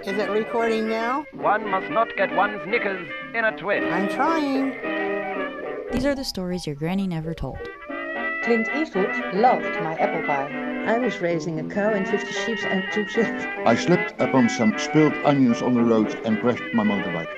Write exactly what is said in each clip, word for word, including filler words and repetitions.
Is it recording now? One must not get one's knickers in a twist. I'm trying. These are the stories your granny never told. Clint Eastwood loved my apple pie. I was raising a cow and fifty sheep and two children. I slipped upon some spilled onions on the road and crashed my motorbike.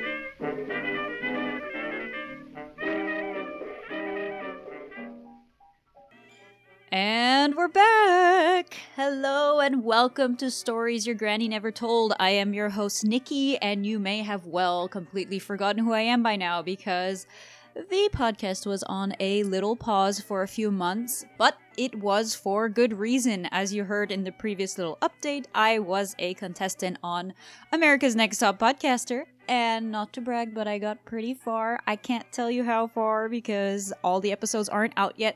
And we're back! Hello and welcome to Stories Your Granny Never Told. I am your host, Nikki, and you may have well completely forgotten who I am by now because the podcast was on a little pause for a few months, but it was for good reason. As you heard in the previous little update, I was a contestant on America's Next Top Podcaster, and not to brag, but I got pretty far. I can't tell you how far because all the episodes aren't out yet.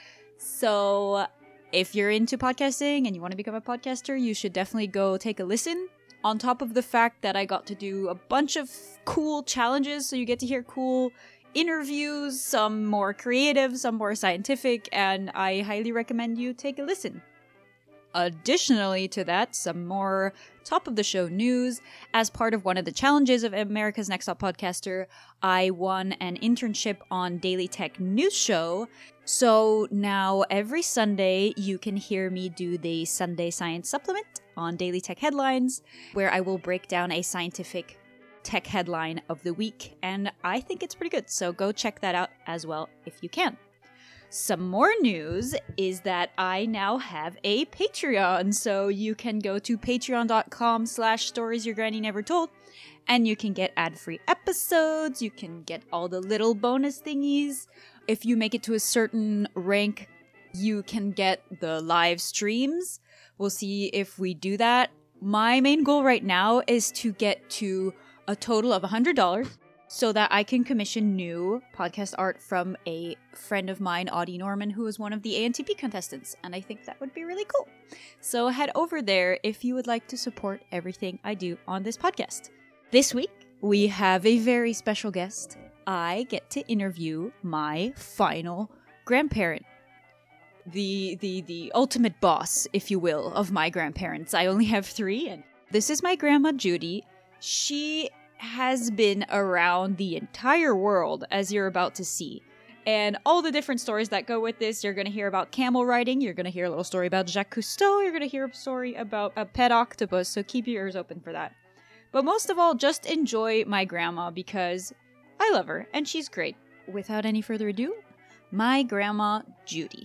So if you're into podcasting and you want to become a podcaster, you should definitely go take a listen. On top of the fact that I got to do a bunch of cool challenges, so you get to hear cool interviews, some more creative, some more scientific, and I highly recommend you take a listen. Additionally to that, some more top of the show news. As part of one of the challenges of America's Next Top Podcaster, I won an internship on Daily Tech News Show. So now every Sunday you can hear me do the Sunday Science Supplement on Daily Tech Headlines, where I will break down a scientific tech headline of the week, and I think it's pretty good, so go check that out as well if you can. Some more news is that I now have a Patreon, so you can go to patreon.com slash stories your granny never told, and you can get ad-free episodes, you can get all the little bonus thingies. If you make it to a certain rank, you can get the live streams. We'll see if we do that. My main goal right now is to get to a total of one hundred dollars. So that I can commission new podcast art from a friend of mine, Audie Norman, who is one of the A N T P contestants, and I think that would be really cool. So head over there if you would like to support everything I do on this podcast. This week, we have a very special guest. I get to interview my final grandparent. The, the, the ultimate boss, if you will, of my grandparents. I only have three, and this is my grandma, Judy. She has been around the entire world, as you're about to see. And all the different stories that go with this. You're going to hear about camel riding. You're going to hear a little story about Jacques Cousteau. You're going to hear a story about a pet octopus, so keep your ears open for that. But most of all, just enjoy my grandma because I love her and she's great. Without any further ado, my grandma, Judy.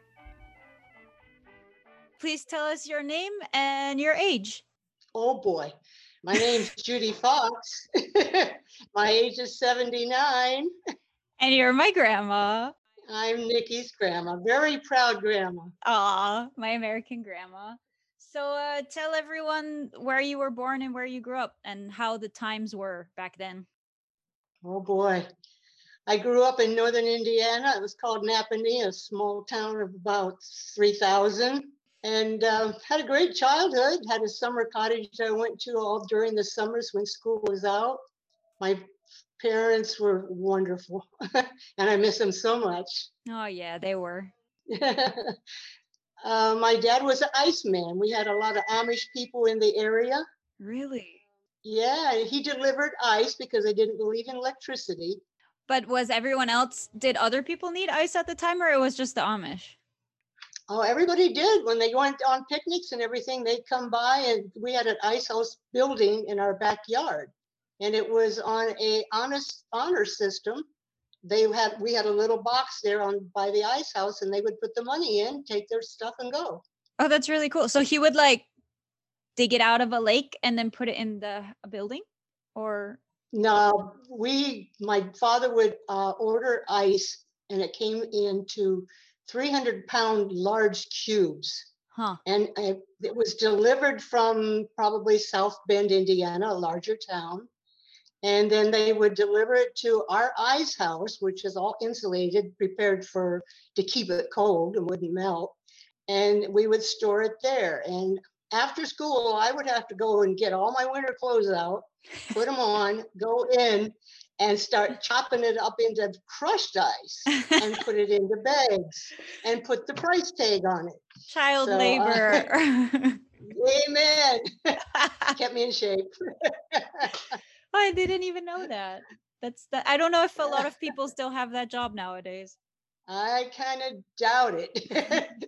Please tell us your name and your age. Oh boy. My name's Judy Fox. My age is seventy-nine. And you're my grandma. I'm Nikki's grandma. Very proud grandma. Aw, my American grandma. So uh, tell everyone where you were born and where you grew up and how the times were back then. Oh boy. I grew up in northern Indiana. It was called Napanee, a small town of about three thousand. And uh, had a great childhood, had a summer cottage I went to all during the summers when school was out. My parents were wonderful, and I miss them so much. Oh, yeah, they were. uh, my dad was an iceman. We had a lot of Amish people in the area. Really? Yeah, he delivered ice because they didn't believe in electricity. But was everyone else, did other people need ice at the time, or it was just the Amish? Oh, everybody did. When they went on picnics and everything, they'd come by, and we had an ice house building in our backyard, and it was on a honest honor system. They had we had a little box there on by the ice house, and they would put the money in, take their stuff, and go. Oh, that's really cool. So he would like dig it out of a lake and then put it in the building, or no? We my father would uh, order ice, and it came into three hundred pound large cubes. Huh. And uh, it was delivered from probably South Bend, Indiana, a larger town. And then they would deliver it to our ice house, which is all insulated, prepared for to keep it cold and wouldn't melt. And we would store it there. And after school, I would have to go and get all my winter clothes out, put them on, go in, and start chopping it up into crushed ice and put it into bags and put the price tag on it. Child so, labor. Uh, amen. Kept me in shape. I didn't even know that. That's that. I don't know if a lot of people still have that job nowadays. I kind of doubt it.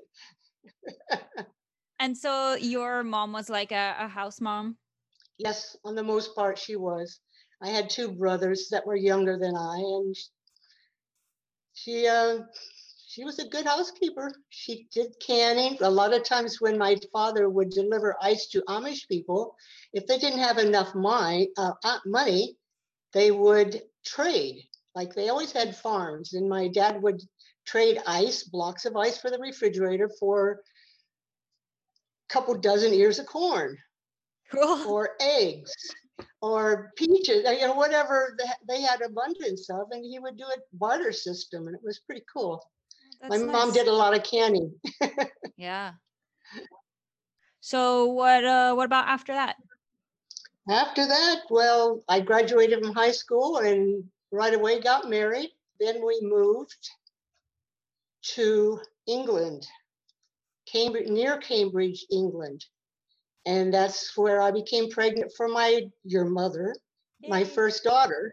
And so your mom was like a, a house mom? Yes, on the most part, she was. I had two brothers that were younger than I, and she uh, she was a good housekeeper. She did canning. A lot of times when my father would deliver ice to Amish people, if they didn't have enough my, uh, uh, money, they would trade. Like they always had farms, and my dad would trade ice, blocks of ice for the refrigerator for a couple dozen ears of corn. Cool. Or eggs or peaches, you know, whatever they had abundance of, and he would do a barter system, and it was pretty cool. That's My nice. mom did a lot of canning. Yeah. So what uh what about after that? After that, well, I graduated from high school and right away got married. Then we moved to England, Cambridge, near Cambridge, England. And that's where I became pregnant for my, your mother, Yay. My first daughter.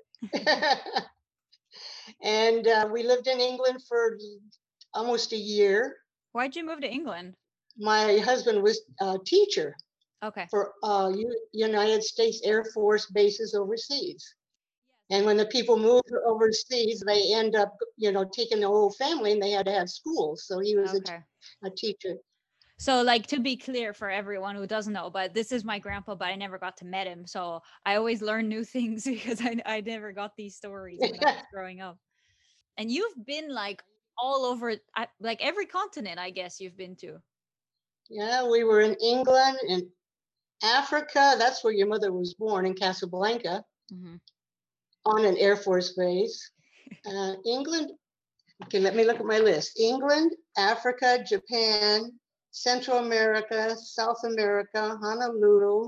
And uh, we lived in England for almost a year. Why'd you move to England? My husband was a teacher. Okay. For uh, U- United States Air Force bases overseas. And when the people moved overseas, they end up, you know, taking the whole family, and they had to have schools. So he was okay. a, a teacher. So, like, to be clear for everyone who doesn't know, but this is my grandpa, but I never got to meet him. So I always learn new things because I, I never got these stories when I was growing up. And you've been like all over, like every continent, I guess you've been to. Yeah, we were in England and Africa. That's where your mother was born, in Casablanca, mm-hmm. on an Air Force base. Uh, England, okay, let me look at my list. England, Africa, Japan, Central America, South America, Honolulu.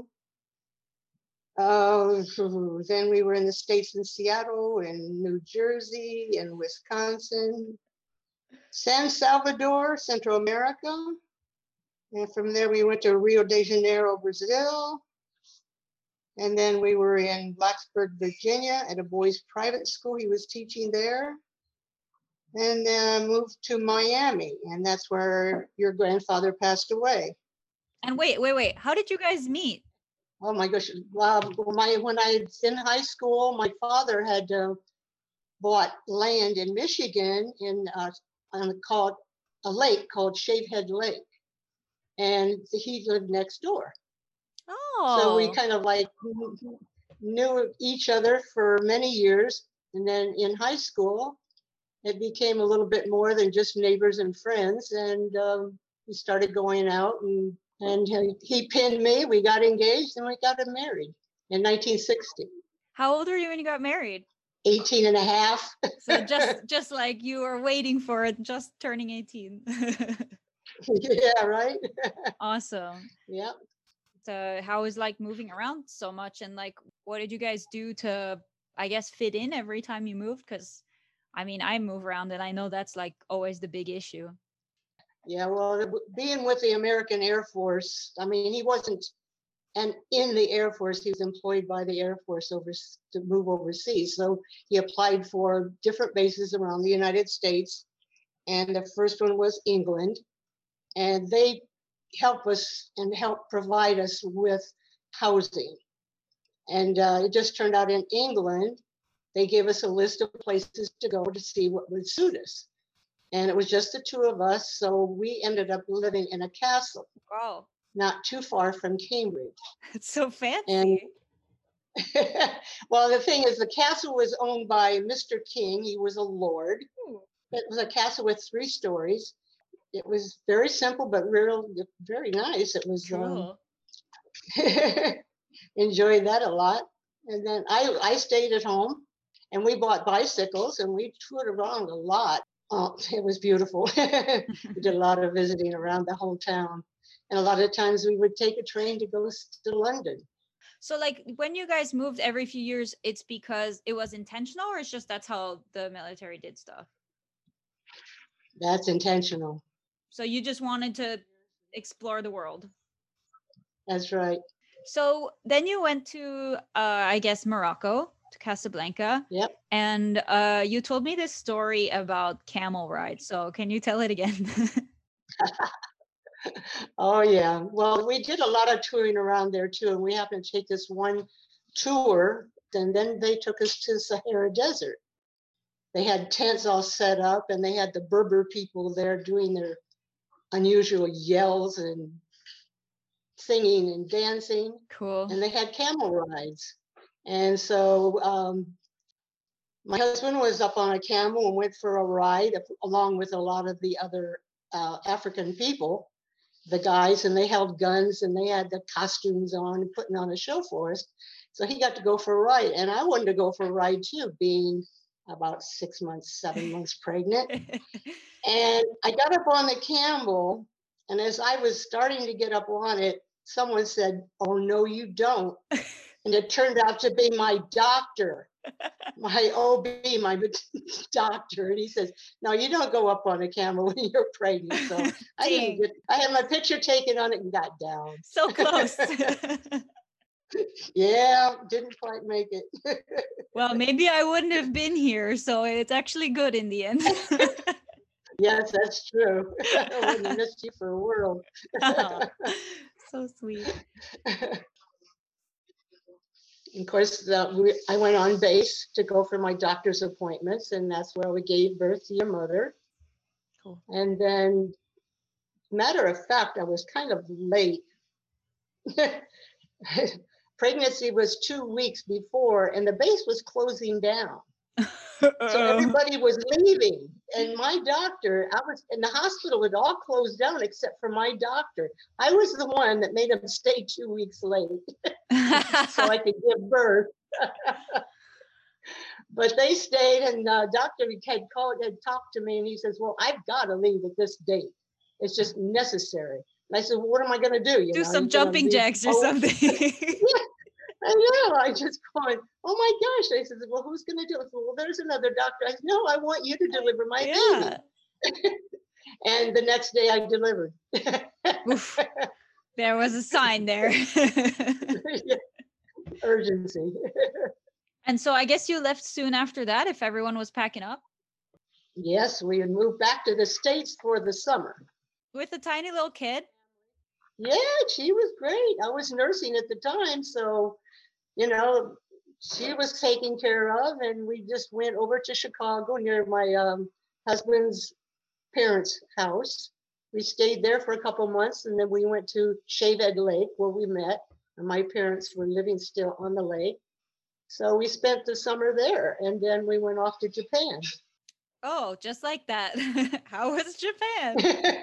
Uh, then we were in the States, in Seattle, and New Jersey, and Wisconsin, San Salvador, Central America. And from there, we went to Rio de Janeiro, Brazil. And then we were in Blacksburg, Virginia, at a boys' private school. He was teaching there. And then moved to Miami, and that's where your grandfather passed away. And wait, wait, wait. How did you guys meet? Oh my gosh! Well, my when I was in high school, my father had uh, bought land in Michigan in uh, on called a lake called Shavehead Lake, and he lived next door. Oh. So we kind of like knew each other for many years, and then in high school, it became a little bit more than just neighbors and friends, and um, we started going out, and and he, he pinned me. We got engaged, and we got married in nineteen sixty. How old were you when you got married? eighteen and a half. So just just like you were waiting for it, just turning eighteen. Yeah, right. Awesome. Yeah. So how was like moving around so much, and like what did you guys do to, I guess, fit in every time you moved? Because I mean, I move around, and I know that's like always the big issue. Yeah, well, being with the American Air Force, I mean, he wasn't, and in the Air Force, he was employed by the Air Force over to move overseas. So he applied for different bases around the United States, and the first one was England, and they help us and help provide us with housing. And uh, it just turned out in England, they gave us a list of places to go to see what would suit us. And it was just the two of us. So we ended up living in a castle. Wow. Not too far from Cambridge. It's so fancy. And well, the thing is, the castle was owned by Mister King. He was a lord. Ooh. It was a castle with three stories. It was very simple, but real, very nice. It was, cool. um, enjoyed that a lot. And then I, I stayed at home, and we bought bicycles, and we toured around a lot. Oh, it was beautiful. We did a lot of visiting around the whole town. And a lot of times we would take a train to go to London. So like when you guys moved every few years, it's because it was intentional, or it's just that's how the military did stuff? That's intentional. So you just wanted to explore the world. That's right. So then you went to, uh, I guess, Morocco, to Casablanca. Yep. And uh, you told me this story about camel ride. So can you tell it again? Oh, yeah. Well, we did a lot of touring around there too. And we happened to take this one tour. And then they took us to the Sahara Desert. They had tents all set up and they had the Berber people there doing their unusual yells and singing and dancing. Cool. And they had camel rides. And so um, my husband was up on a camel and went for a ride along with a lot of the other uh, African people, the guys, and they held guns and they had the costumes on and putting on a show for us. So he got to go for a ride. And I wanted to go for a ride too, being about six months, seven months pregnant. And I got up on the camel. And as I was starting to get up on it, someone said, "Oh, no, you don't." And it turned out to be my doctor, my O B, my doctor. And he says, "No, you don't go up on a camel when you're pregnant." So I didn't get, I had my picture taken on it and got down. So close. Yeah, didn't quite make it. Well, maybe I wouldn't have been here. So it's actually good in the end. Yes, that's true. I wouldn't have missed you for a world. Oh, so sweet. Of course, the, we, I went on base to go for my doctor's appointments, and that's where we gave birth to your mother. Cool. And then, matter of fact, I was kind of late. Pregnancy was two weeks before, and the base was closing down. So everybody was leaving. And my doctor, I was in the hospital, it all closed down except for my doctor. I was the one that made him stay two weeks late so I could give birth. But they stayed, and the doctor had called, had talked to me, and he says, "Well, I've got to leave at this date. It's just necessary." And I said, "Well, what am I going to do? You Do know, some jumping jacks or oh, something." Yeah. I know. I just going, "Oh my gosh!" I said, "Well, who's going to do it?" Well, there's another doctor. I said, "No, I want you to deliver my Yeah. baby." And the next day, I delivered. Oof. There was a sign there. Yeah. Urgency. And so I guess you left soon after that, if everyone was packing up? Yes, we had moved back to the States for the summer. With a tiny little kid? Yeah, she was great. I was nursing at the time, so, you know, she was taken care of, and we just went over to Chicago near my um, husband's parents' house. We stayed there for a couple months, and then we went to Shavehead Lake where we met. And my parents were living still on the lake. So we spent the summer there, and then we went off to Japan. Oh, just like that. How was Japan?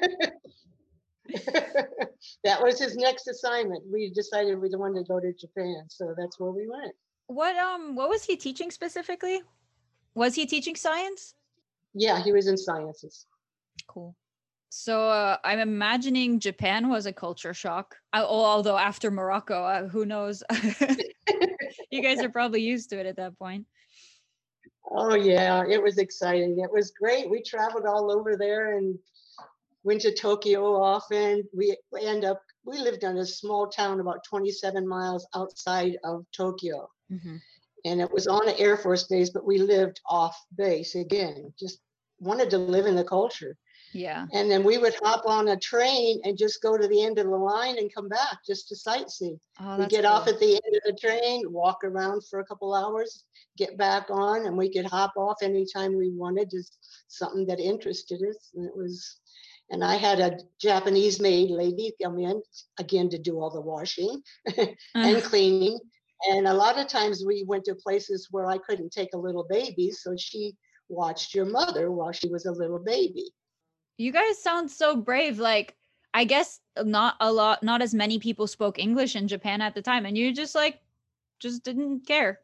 That was his next assignment. We decided we wanted to go to Japan, so that's where we went. What um what was he teaching specifically? Was he teaching science? Yeah, he was in sciences. Cool. So uh, I'm imagining Japan was a culture shock. I, although after Morocco, uh, who knows? You guys are probably used to it at that point. Oh yeah, it was exciting. It was great. We traveled all over there and went to Tokyo often. We end up, we lived in a small town about twenty-seven miles outside of Tokyo. Mm-hmm. And it was on an Air Force base, but we lived off base again, just wanted to live in the culture. Yeah. And then we would hop on a train and just go to the end of the line and come back just to sightsee. Oh, we that's get cool. off at the end of the train, walk around for a couple hours, get back on, and we could hop off anytime we wanted, just something that interested us. And it was, and I had a Japanese maid lady come in again to do all the washing and cleaning. And a lot of times we went to places where I couldn't take a little baby, so she watched your mother while she was a little baby. You guys sound so brave. Like, I guess not a lot, not as many people spoke English in Japan at the time, and you just like, just didn't care.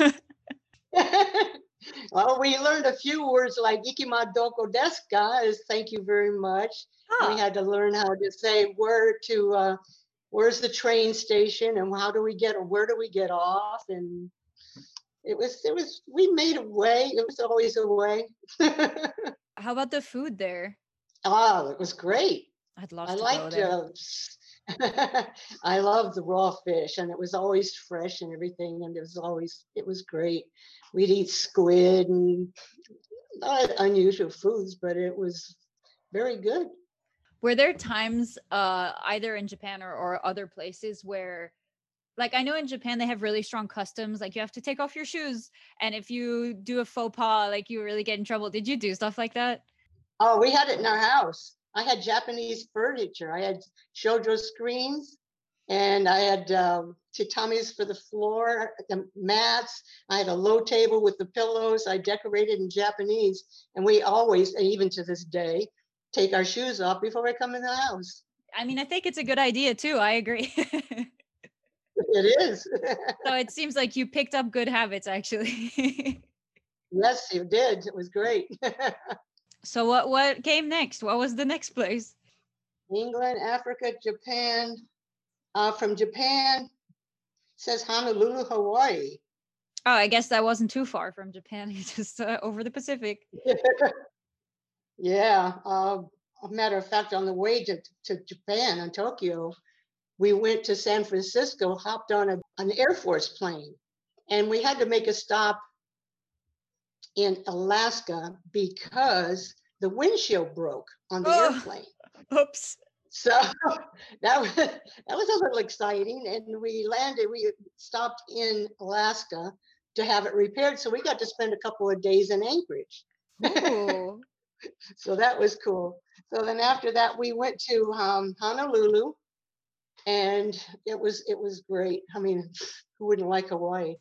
Well, we learned a few words like "ikima doko desu ka" is "thank you very much." Huh. We had to learn how to say where to, uh, where's the train station, and how do we get, or where do we get off, and it was, it was, we made a way. It was always a way. How about the food there? Oh, it was great. I'd love I to go liked there. uh, I love the raw fish, and it was always fresh and everything, and it was always it was great. We'd eat squid and not unusual foods, but it was very good. Were there times, uh, either in Japan or, or other places where, like, I know in Japan they have really strong customs, like you have to take off your shoes, and if you do a faux pas, like you really get in trouble. Did you do stuff like that? Oh, we had it in our house. I had Japanese furniture. I had shoujo screens, and I had um, tatamis for the floor, the mats. I had a low table with the pillows. I decorated in Japanese, and we always, and even to this day, take our shoes off before we come in the house. I mean, I think it's a good idea too. I agree. It is. So it seems like you picked up good habits, actually. Yes, you did. It was great. So what what came next? What was the next place? England, Africa, Japan. Uh, from Japan, it says Honolulu, Hawaii. Oh, I guess that wasn't too far from Japan. It's just uh, over the Pacific. Yeah. Uh, a matter of fact, on the way to, to Japan and Tokyo, we went to San Francisco, hopped on a, an Air Force plane, and we had to make a stop in Alaska because the windshield broke on the Oh. airplane. Oops. So that was that was a little exciting, and we landed. We stopped in Alaska to have it repaired, so we got to spend a couple of days in Anchorage. Ooh. So that was cool. So then after that, we went to um, Honolulu, and it was it was great. I mean, who wouldn't like Hawaii?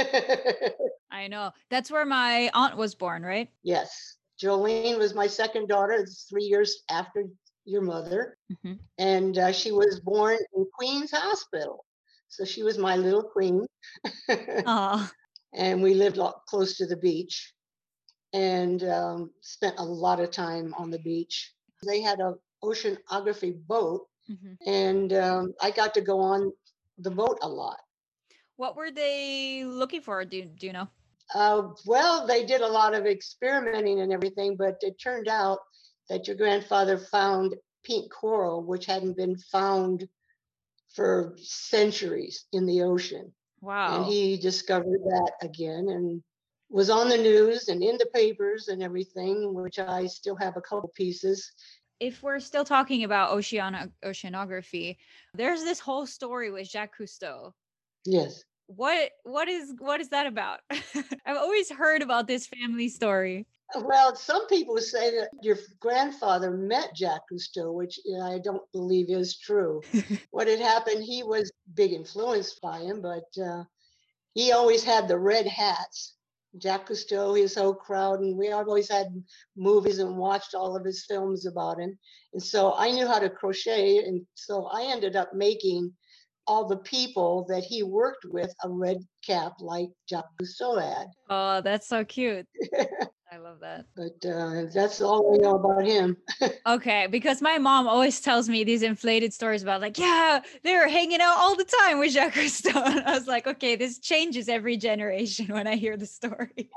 I know. That's where my aunt was born, right? Yes, Jolene was my second daughter. It's three years after your mother, Mm-hmm. and uh, she was born in Queens Hospital. So she was my little queen. Oh, And we lived lo- close to the beach, and um, spent a lot of time on the beach. They had a oceanography boat, mm-hmm. and um, I got to go on the boat a lot. What were they looking for? Do, do you know? Uh, well, they did a lot of experimenting and everything, but it turned out that your grandfather found pink coral, which hadn't been found for centuries in the ocean. Wow. And he discovered that again and was on the news and in the papers and everything, which I still have a couple pieces. If we're still talking about oceano- oceanography, there's this whole story with Jacques Cousteau. Yes. What what is what is that about? I've always heard about this family story. Well, some people say that your grandfather met Jacques Cousteau, which you know, I don't believe is true. What had happened, he was big influenced by him, but uh, he always had the red hats. Jacques Cousteau, his whole crowd, and we always had movies and watched all of his films about him. And so I knew how to crochet, and so I ended up making all the people that he worked with a red cap like Jacques Cousteau had. Oh, that's so cute. I love that. But uh, that's all I know about him. Okay, because my mom always tells me these inflated stories about like, yeah, they were hanging out all the time with Jacques Cousteau. And I was like, okay, this changes every generation when I hear the story.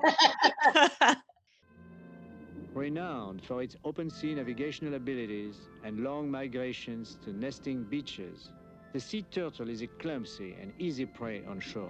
Renowned for its open sea navigational abilities and long migrations to nesting beaches, the sea turtle is a clumsy and easy prey on shore.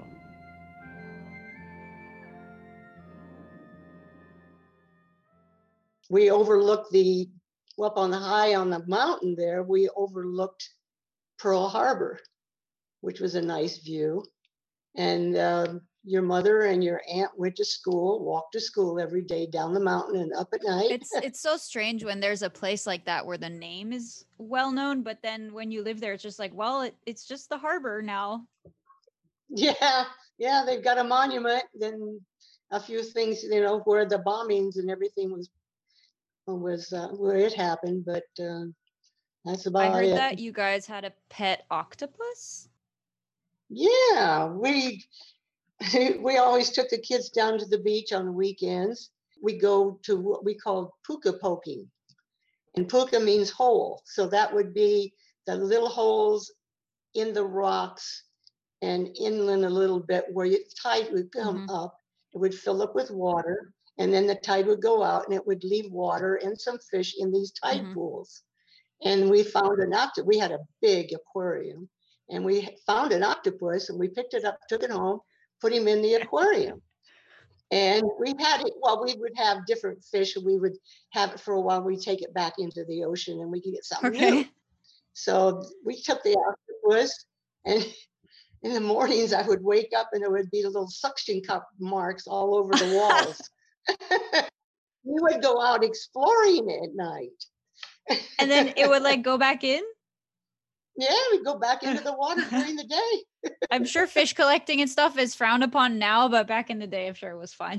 We overlooked the, up on the high on the mountain there, we overlooked Pearl Harbor, which was a nice view. And uh, your mother and your aunt went to school, walked to school every day down the mountain and up at night. It's it's so strange when there's a place like that where the name is well known, but then when you live there, it's just like, well, it, it's just the harbor now. Yeah, yeah, they've got a monument, then a few things, you know, where the bombings and everything was was uh, where it happened, but uh, that's about I heard it. that you guys had a pet octopus. Yeah, we we always took the kids down to the beach on the weekends. We go to what we call puka poking, and puka means hole, so that would be the little holes in the rocks and inland a little bit where the tide would come Mhm. up. It would fill up with water, and then the tide would go out, and it would leave water and some fish in these tide Mhm. pools. And we found an octopus. We had a big aquarium, and we found an octopus, and we picked it up, took it home, put him in the aquarium. And we had it, well, we would have different fish, and we would have it for a while. We take it back into the ocean, and we could get something Okay. new. So we took the octopus, and in the mornings I would wake up and there would be little suction cup marks all over the walls. We would go out exploring at night. And then it would like go back in? Yeah, we'd go back into the water during the day. I'm sure fish collecting and stuff is frowned upon now, but back in the day, I'm sure it was fine.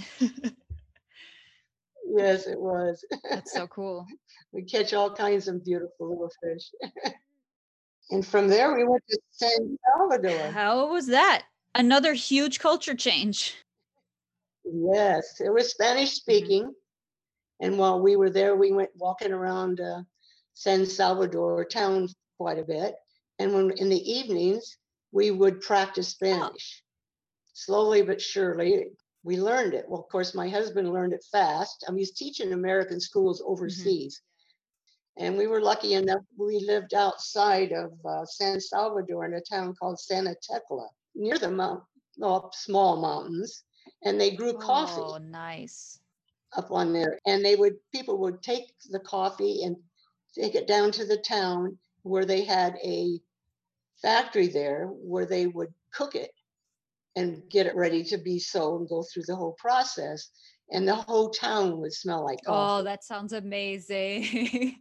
Yes, it was. That's so cool. We catch all kinds of beautiful little fish. And from there, we went to San Salvador. How was that? Another huge culture change. Yes, it was Spanish speaking. Mm-hmm. And while we were there, we went walking around uh, San Salvador town quite a bit. And when in the evenings, we would practice Spanish. Oh. Slowly but surely, we learned it. Well, of course, my husband learned it fast. I mean, he's teaching American schools overseas. Mm-hmm. And we were lucky enough, we lived outside of uh, San Salvador in a town called Santa Tecla, near the mount, well, small mountains. And they grew coffee. Oh, nice. Up on there. And they would, people would take the coffee and take it down to the town where they had a factory there where they would cook it and get it ready to be sold and go through the whole process. And the whole town would smell like coffee. Oh, that sounds amazing.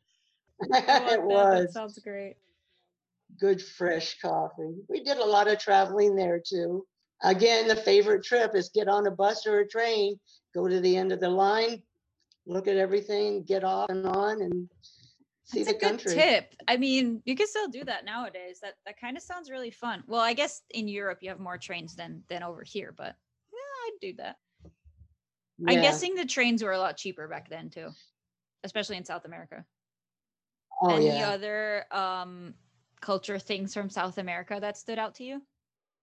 It was. That sounds great. Good fresh coffee. We did a lot of traveling there too. Again, the favorite trip is get on a bus or a train, go to the end of the line, look at everything, get off and on, and see That's the a country. Good tip. I mean, you can still do that nowadays. That that kind of sounds really fun. Well, I guess in Europe you have more trains than than over here, but yeah, I'd do that. Yeah. I'm guessing the trains were a lot cheaper back then too, especially in South America. Oh, Any yeah. other um, culture things from South America that stood out to you?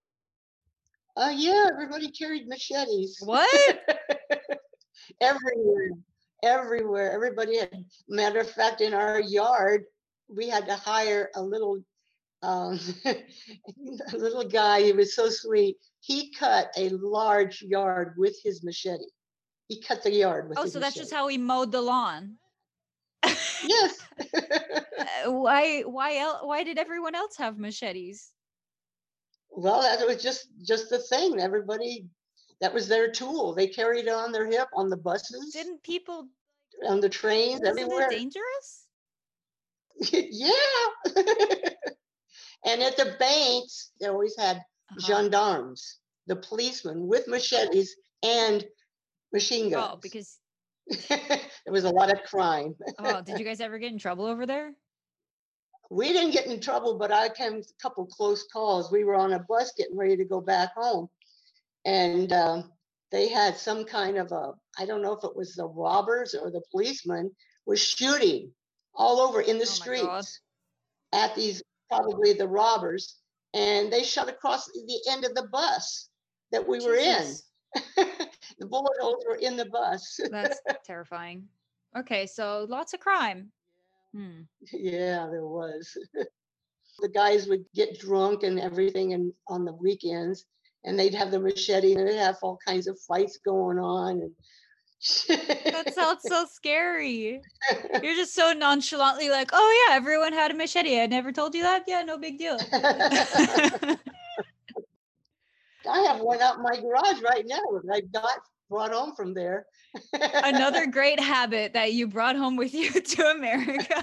Uh, yeah, everybody carried machetes. What? Everywhere, everywhere. Everybody had, matter of fact, in our yard, we had to hire a little, um, a little guy. He was so sweet. He cut a large yard with his machete. He cut the yard with oh, his so machete. that's just how he mowed the lawn. Yes. uh, why? Why else? Why did everyone else have machetes? Well, that was just just the thing. Everybody, that was their tool. They carried it on their hip on the buses. Didn't people on the trains? Wasn't everywhere? It dangerous? Yeah. And at the banks, they always had uh-huh. gendarmes, the policemen with machetes and machine guns. Oh, because there was a lot of crime. Oh, did you guys ever get in trouble over there? We didn't get in trouble, but I came a couple close calls. We were on a bus getting ready to go back home. And um, they had some kind of a, I don't know if it was the robbers or the policemen, was shooting all over in the oh streets at these, probably the robbers. And they shot across the end of the bus that we were Jesus. in. The bullet holes were in the bus. That's terrifying. Okay, so lots of crime. Hmm. Yeah, there was. The guys would get drunk and everything and on the weekends, and they'd have the machete and they'd have all kinds of fights going on. And that sounds so scary. You're just so nonchalantly like, oh yeah, everyone had a machete. I never told you that. Yeah, no big deal. I have one out in my garage right now that I got brought home from there. Another great habit that you brought home with you to America.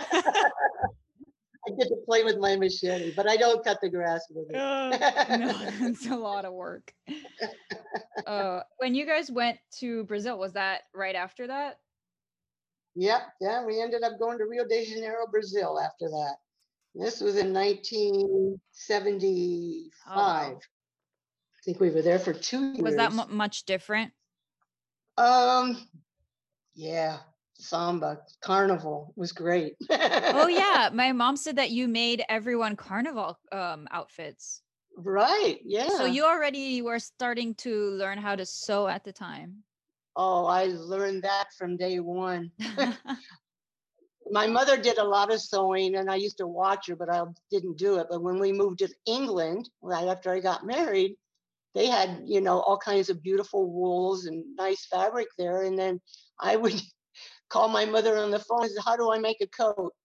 I get to play with my machete, but I don't cut the grass with it. Uh, no, it's a lot of work. Uh, when you guys went to Brazil, was that right after that? Yep. Yeah, we ended up going to Rio de Janeiro, Brazil after that. This was in nineteen seventy-five. Oh, wow. I think we were there for two years. Was that m- much different? Um, yeah, samba, carnival was great. Oh yeah, my mom said that you made everyone carnival um, outfits. Right, yeah. So you already were starting to learn how to sew at the time. Oh, I learned that from day one. My mother did a lot of sewing and I used to watch her, but I didn't do it. But when we moved to England, right after I got married, they had, you know, all kinds of beautiful wools and nice fabric there. And then I would call my mother on the phone and say, how do I make a coat?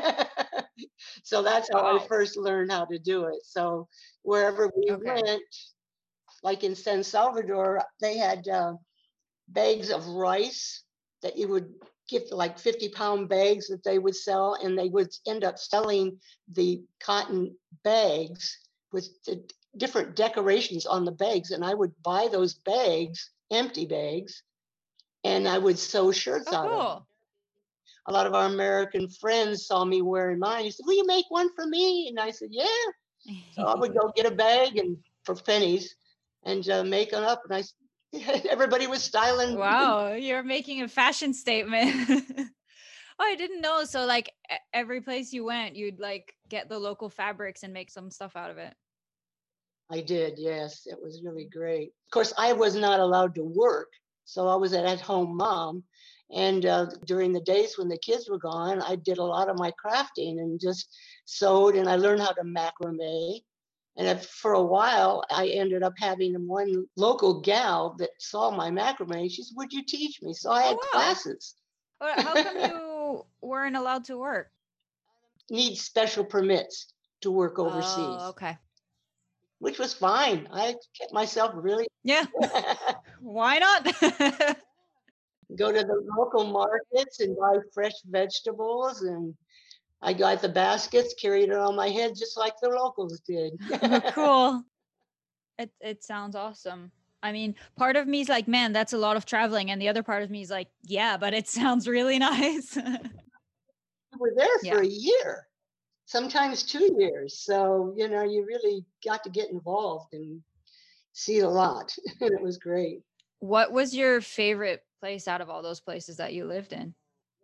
So that's how Wow. I first learned how to do it. So wherever we Okay. went, like in San Salvador, they had uh, bags of rice that you would get, like fifty pound bags that they would sell, and they would end up selling the cotton bags with the different decorations on the bags. And I would buy those bags, empty bags, and I would sew shirts Oh, out of them. cool. A lot of our American friends saw me wearing mine. He said, will you make one for me? And I said, yeah. So I would go get a bag and for pennies and uh, make them up. And I, everybody was styling. Wow, you're making a fashion statement. Oh, I didn't know. So like e- every place you went, you'd like get the local fabrics and make some stuff out of it. I did, yes. It was really great. Of course, I was not allowed to work. So I was an at-home mom. And uh, during the days when the kids were gone, I did a lot of my crafting and just sewed, and I learned how to macrame. And if, for a while, I ended up having one local gal that saw my macrame. She said, would you teach me? So I had Oh, wow. classes. Well, how come you weren't allowed to work? Need special permits to work overseas, Oh, okay. which was fine. I kept myself really. Yeah. Why not? Go to the local markets and buy fresh vegetables, and I got the baskets, carried it on my head just like the locals did. Cool. It it sounds awesome. I mean, part of me is like, man, that's a lot of traveling, and the other part of me is like, yeah, but it sounds really nice. We were there Yeah. for a year, sometimes two years. So, you know, you really got to get involved and see a lot. And it was great. What was your favorite place out of all those places that you lived in?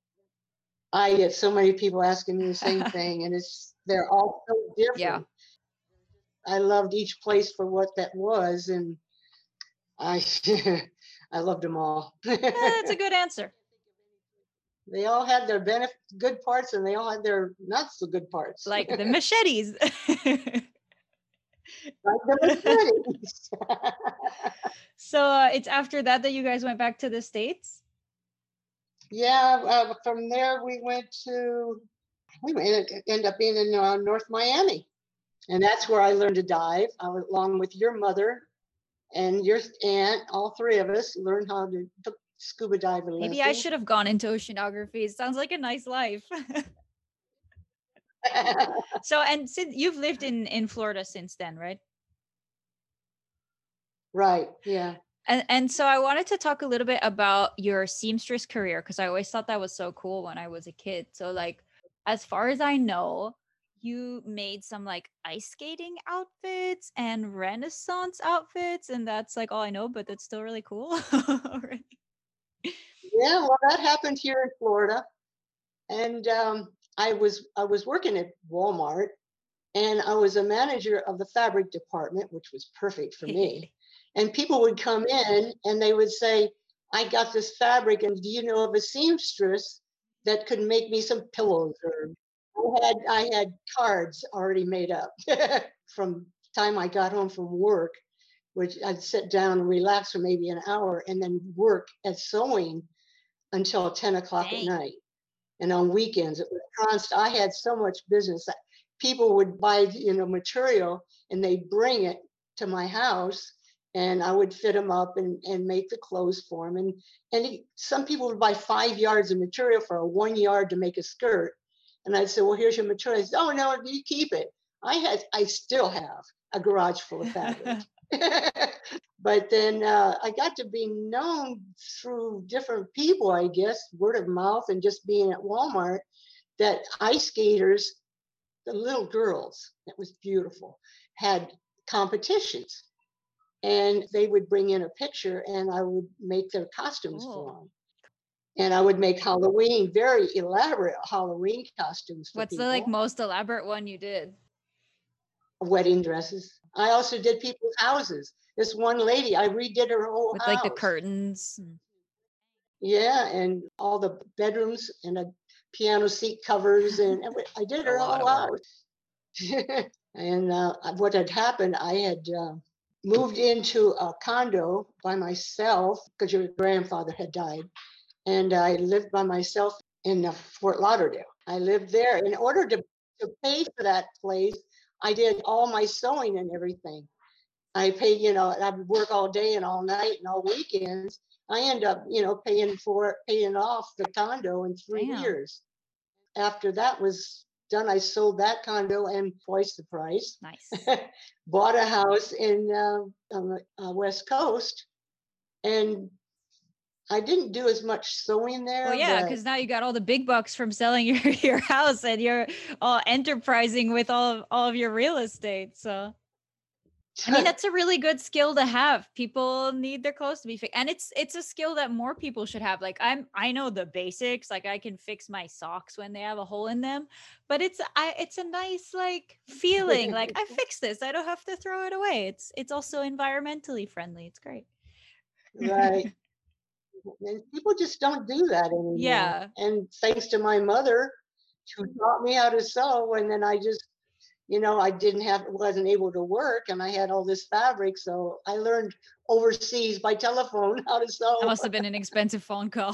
I get so many people asking me the same thing, and it's they're all so different. Yeah. I loved each place for what that was, and I I loved them all. Eh, that's a good answer. They all had their benefit, good parts, and they all had their not so good parts. Like the machetes. Like the machetes. So uh, it's after that that you guys went back to the States? Yeah, uh, from there we went to, we ended end up being in uh, North Miami. And that's where I learned to dive. I was, along with your mother and your aunt, all three of us learned how to took scuba diving lessons. Maybe I should have gone into oceanography. It sounds like a nice life. So, and since you've lived in, in Florida since then, right? Right, yeah. And and so I wanted to talk a little bit about your seamstress career, because I always thought that was so cool when I was a kid. So like, as far as I know, you made some like ice skating outfits and Renaissance outfits, and that's like all I know, but that's still really cool. Already. Yeah, well, that happened here in Florida. And um, I was I was working at Walmart, and I was a manager of the fabric department, which was perfect for me. And people would come in and they would say, I got this fabric, and do you know of a seamstress that could make me some pillows? Or I had I had cards already made up from the time I got home from work, which I'd sit down and relax for maybe an hour and then work at sewing until ten o'clock Dang. at night. And on weekends, it was constant. I had so much business that people would buy, you know, material and they'd bring it to my house, and I would fit them up and, and make the clothes for them. And, and he, some people would buy five yards of material for a one yard to make a skirt. And I'd say, well, here's your material. I'd say, oh, no, you keep it. I had, I still have a garage full of fabric. But then uh, I got to be known through different people, I guess, word of mouth, and just being at Walmart, that ice skaters, the little girls, that was beautiful, had competitions. And they would bring in a picture and I would make their costumes Cool. for them. And I would make Halloween, very elaborate Halloween costumes for What's people. the like most elaborate one you did? Wedding dresses. I also did people's houses. This one lady, I redid her whole With house. like the curtains. Yeah, and all the bedrooms, and I piano seat covers, and I did her whole house. And uh, what had happened, I had uh, moved into a condo by myself because your grandfather had died. And I lived by myself in uh, Fort Lauderdale. I lived there. In order to, to pay for that place, I did all my sewing and everything. I paid, you know, I would work all day and all night and all weekends. I end up, you know, paying for it, paying off the condo in three Damn. years. After that was done, I sold that condo and twice the price. Nice. Bought a house in uh, on the uh, West Coast, and I didn't do as much sewing there. Well, yeah, but- because now you got all the big bucks from selling your, your house, and you're all enterprising with all of, all of your real estate. So, I mean, that's a really good skill to have. People need their clothes to be fixed, and it's it's a skill that more people should have. Like I'm, I know the basics. Like I can fix my socks when they have a hole in them, but it's I it's a nice like feeling. Like I fixed this. I don't have to throw it away. It's it's also environmentally friendly. It's great. Right. And people just don't do that anymore. Yeah. And thanks to my mother, who taught me how to sew, and then I just, you know, I didn't have, wasn't able to work, and I had all this fabric, so I learned overseas by telephone how to sew. That must have been an expensive phone call.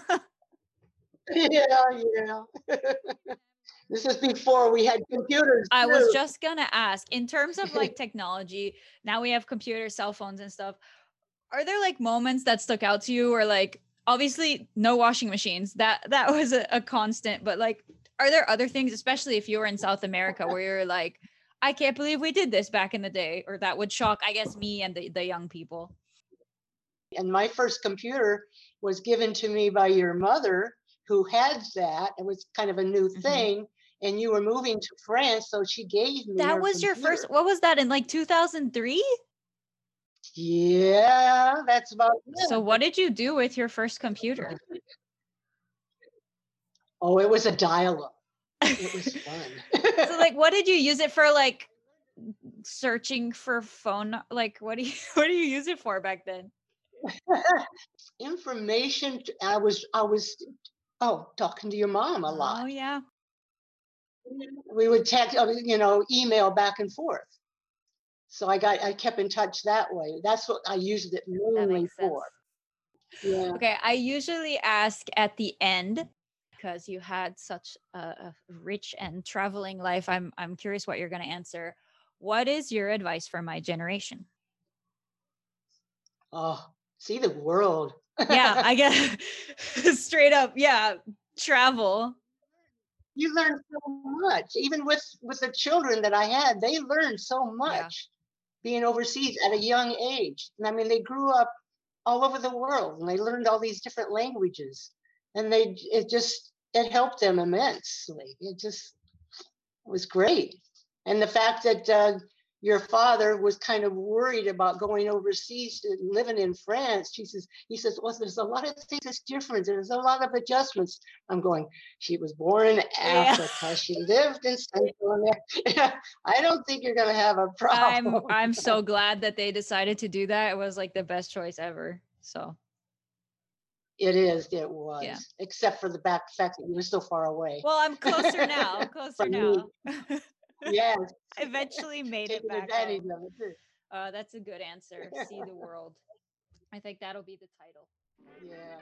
Yeah, yeah. This is before we had computers. I was too. just gonna ask, in terms of like technology, now we have computers, cell phones and stuff. Are there like moments that stuck out to you, or like obviously no washing machines, that that was a, a constant, but like are there other things, especially if you were in South America, where you're like, I can't believe we did this back in the day, or that would shock, I guess, me and the, the young people? And my first computer was given to me by your mother, who had that. It was kind of a new Mhm. thing. And you were moving to France, so she gave me That her was your computer. first, what was that, in like two thousand three? Yeah, that's about it. So what did you do with your first computer? Oh, it was a dial-up. It was fun. So like, what did you use it for? Like searching for phone, like what do you what do you use it for back then? Information. t- I was, I was, oh, talking to your mom a lot. Oh yeah. We would text, uh, you know, email back and forth. So I got, I kept in touch that way. That's what I used it That mainly makes sense. for. Yeah. Okay, I usually ask at the end, because you had such a, a rich and traveling life. I'm I'm curious what you're going to answer. What is your advice for my generation? Oh, see the world. Yeah, I guess straight up. Yeah, travel. You learn so much, even with with the children that I had. They learned so much being overseas at a young age. And I mean, they grew up all over the world, and they learned all these different languages, and they it just it helped them immensely. It just it was great. And the fact that uh, your father was kind of worried about going overseas and living in France. She says, he says, well, there's a lot of things that's different. There's a lot of adjustments. I'm going, she was born in Yeah. Africa. She lived in Central America. I don't think you're going to have a problem. I'm I'm so glad that they decided to do that. It was like the best choice ever. So It is, it was, Yeah. except for the back fact that you were so far away. well, I'm closer now. I'm closer For me. now. Yes. Eventually made it Taking back advantage home. of it too. Uh, that's a good answer. See the world. I think that'll be the title. Yeah.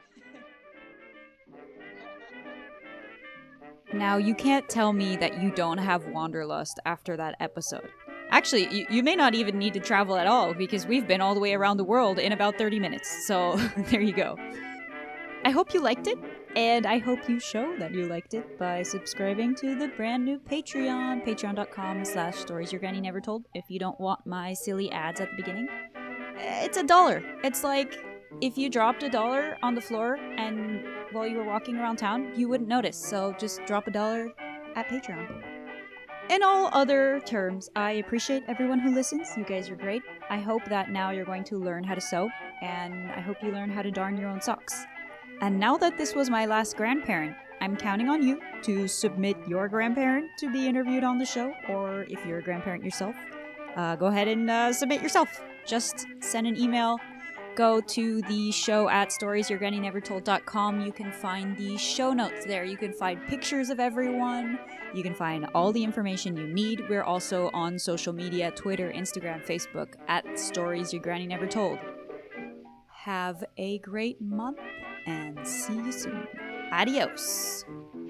Now, you can't tell me that you don't have wanderlust after that episode. Actually, you, you may not even need to travel at all, because we've been all the way around the world in about thirty minutes. So there you go. I hope you liked it, and I hope you show that you liked it by subscribing to the brand new Patreon, patreon.com slash stories your granny never told, if you don't want my silly ads at the beginning. Eh, It's a dollar. It's like if you dropped a dollar on the floor and while you were walking around town, you wouldn't notice. So just drop a dollar at Patreon. In all other terms, I appreciate everyone who listens. You guys are great. I hope that now you're going to learn how to sew, and I hope you learn how to darn your own socks. And now that this was my last grandparent, I'm counting on you to submit your grandparent to be interviewed on the show, or if you're a grandparent yourself, uh, go ahead and uh, submit yourself. Just send an email. go to the show at stories your granny never told dot com. You can find the show notes there. You can find pictures of everyone. You can find all the information you need. We're also on social media, Twitter, Instagram, Facebook, at Stories Your Granny Never Told. Have a great month and see you soon. Adios.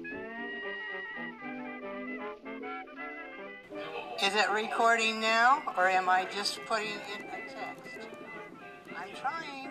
Is it recording now, or am I just putting in a text? I'm trying.